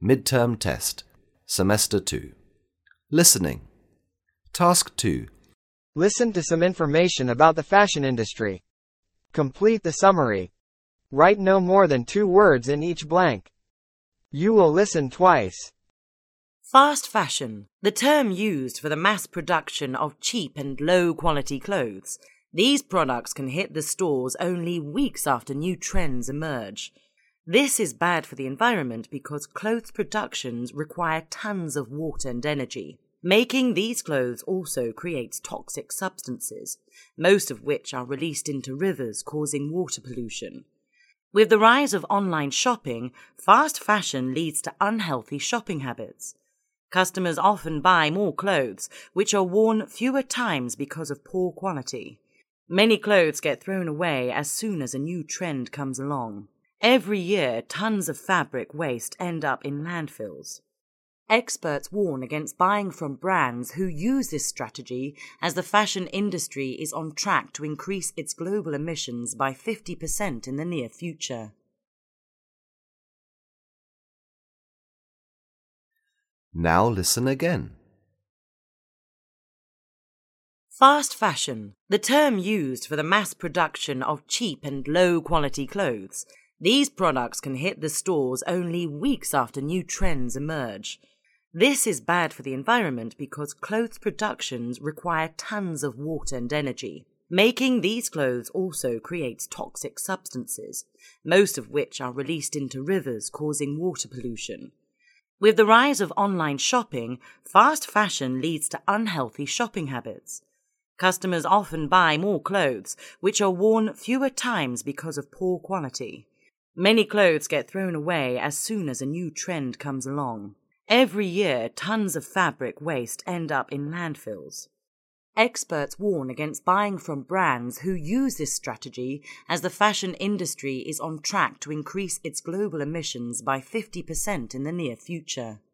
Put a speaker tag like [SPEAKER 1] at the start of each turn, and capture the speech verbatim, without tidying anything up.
[SPEAKER 1] Midterm Test, Semester two. Listening. Task two.
[SPEAKER 2] Listen to some information about the fashion industry. Complete the summary. Write no more than two words in each blank. You will listen twice.
[SPEAKER 3] Fast fashion, the term used for the mass production of cheap and low-quality clothes. These products can hit the stores only weeks after new trends emerge. This is bad for the environment because clothes productions require tons of water and energy. Making these clothes also creates toxic substances, most of which are released into rivers, causing water pollution. With the rise of online shopping, fast fashion leads to unhealthy shopping habits. Customers often buy more clothes, which are worn fewer times because of poor quality. Many clothes get thrown away as soon as a new trend comes along. Every year, tons of fabric waste end up in landfills. Experts warn against buying from brands who use this strategy, as the fashion industry is on track to increase its global emissions by fifty percent in the near future.
[SPEAKER 1] Now listen again.
[SPEAKER 3] Fast fashion, the term used for the mass production of cheap and low-quality clothes. These products can hit the stores only weeks after new trends emerge. This is bad for the environment because clothes productions require tons of water and energy. Making these clothes also creates toxic substances, most of which are released into rivers, causing water pollution. With the rise of online shopping, fast fashion leads to unhealthy shopping habits. Customers often buy more clothes, which are worn fewer times because of poor quality. Many clothes get thrown away as soon as a new trend comes along. Every year, tons of fabric waste end up in landfills. Experts warn against buying from brands who use this strategy, as the fashion industry is on track to increase its global emissions by fifty percent in the near future.